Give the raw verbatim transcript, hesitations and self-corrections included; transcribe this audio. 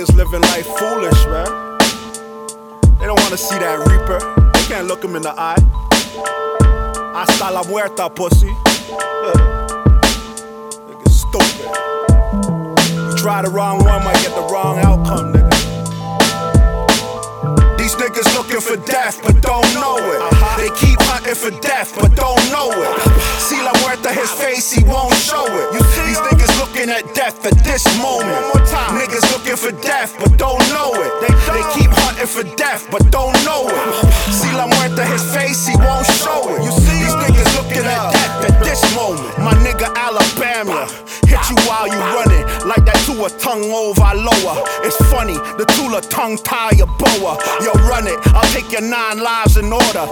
niggas living life foolish, man. They don't wanna see that reaper. They can't look him in the eye. Hasta la muerta, pussy. Nigga stupid. You try the wrong one, might get the wrong outcome, nigga. These niggas looking for death, but don't know it. Uh-huh. They keep hunting for death, but don't know it. See la muerta, his face, he won't show it. You see these niggas looking at death at this moment. One more time. Niggas looking for death, but don't know it. They, they keep hunting for death, but don't know it. See la muerta, his face, he won't show it. You see these niggas looking at death at this moment. My nigga Alabama hit you while you running, like that to a tongue over lower. It's funny, the Tula tongue tie your boa. Yo, run it, I'll take your nine lives in order.